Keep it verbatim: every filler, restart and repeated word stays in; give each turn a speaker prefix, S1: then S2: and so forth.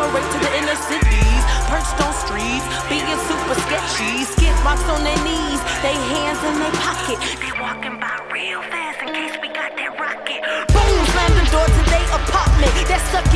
S1: migrate to the inner cities, perched on streets, being super sketchy. Skid marks on their knees, they hands in their pocket. They walking by real fast in case we got that rocket. Boom, slam the door to their apartment. That sucky